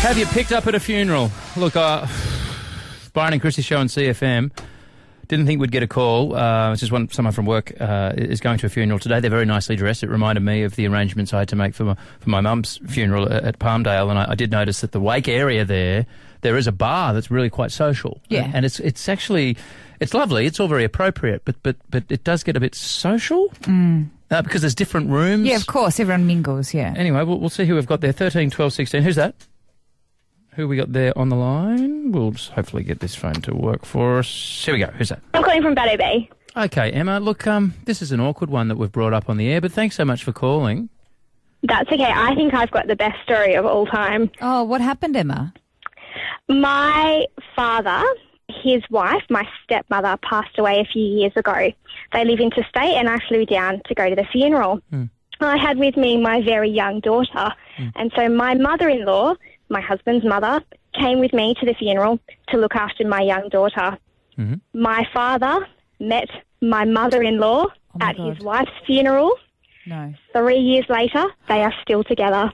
Have you picked up at a funeral? Look, Brian and Chrissy show on CFM. Didn't think we'd get a call. It's just someone from work is going to a funeral today. They're very nicely dressed. It reminded me of the arrangements I had to make for my mum's funeral at Palmdale, and I did notice that the wake area there is a bar that's really quite social. Yeah. And it's actually, it's lovely. It's all very appropriate, but it does get a bit social because there's different rooms. Yeah, of course. Everyone mingles, yeah. Anyway, we'll see who we've got there. 13, 12, 16. Who's that? Who we got there on the line? We'll just hopefully get this phone to work for us. Here we go. Who's that? I'm calling from Batto Bay. Okay, Emma. Look, this is an awkward one that we've brought up on the air, but thanks so much for calling. That's okay. I think I've got the best story of all time. Oh, what happened, Emma? My father, his wife, my stepmother, passed away a few years ago. They live interstate and I flew down to go to the funeral. I had with me my very young daughter. And so my mother-in-law, my husband's mother, came with me to the funeral to look after my young daughter. My father met my mother-in-law at his wife's funeral. No. 3 years later, they are still together.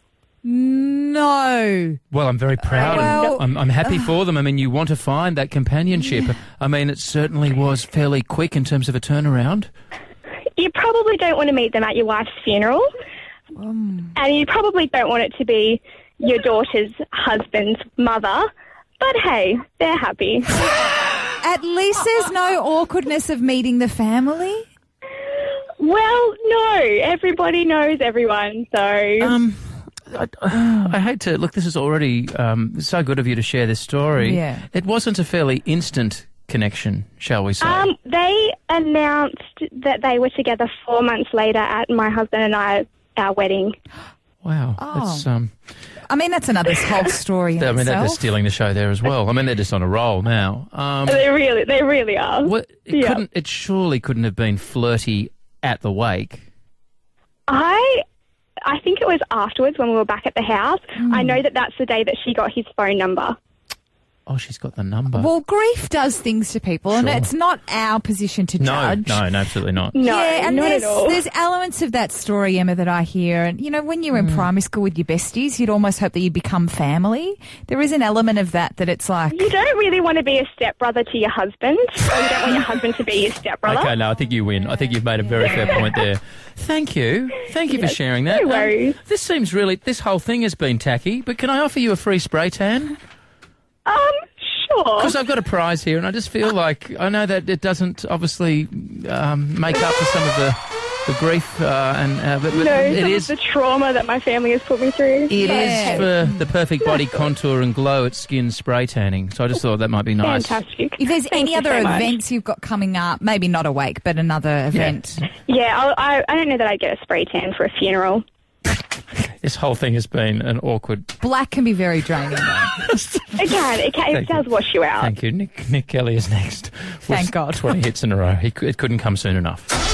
No. Well, I'm very proud. Well- I'm happy for them. I mean, you want to find that companionship. I mean, it certainly was fairly quick in terms of a turnaround. You probably don't want to meet them at your wife's funeral. And you probably don't want it to be your daughter's husband's mother. But hey, they're happy. At least there's no awkwardness of meeting the family. Well, no. Everybody knows everyone, so... I hate to... Look, this is already so good of you to share this story. Yeah. It wasn't a fairly instant connection, shall we say? They announced that they were together 4 months later at my husband and our wedding. Wow. Oh. That's, I mean, that's another whole story in I mean, they're itself. stealing the show there as well. I mean, they're just on a roll now. They really are. It surely couldn't have been flirty at the wake. I think it was afterwards when we were back at the house. I know that that's the day that she got his phone number. Oh, she's got the number. Well, grief does things to people, and Sure. it's not our position to judge. No, absolutely not. No, Yeah, and not at all. there's elements of that story, Emma, that I hear. And, you know, when you're in primary school with your besties, you'd almost hope that you become family. There is an element of that it's like... You don't really want to be a stepbrother to your husband, or you don't want your husband to be your stepbrother. Okay, no, I think you win. I think you've made a very fair point there. Thank you. Thank you for sharing that. No worries. This whole thing has been tacky, but can I offer you a free spray tan? Sure. Because I've got a prize here, and I just feel like I know that it doesn't obviously make up for some of the grief, but No, it some is. of the trauma that my family has put me through. It is for the perfect body contour and glow at skin spray tanning. So I just thought that might be nice. Fantastic. If there's Thank any you other so much. events you've got coming up, maybe not a wake, but another event. Yeah, I don't know that I'd get a spray tan for a funeral. This whole thing has been an awkward. Black can be very draining, though. It does wash you out. Thank you. Nick Kelly is next. Thank God. 20 hits in a row. It couldn't come soon enough.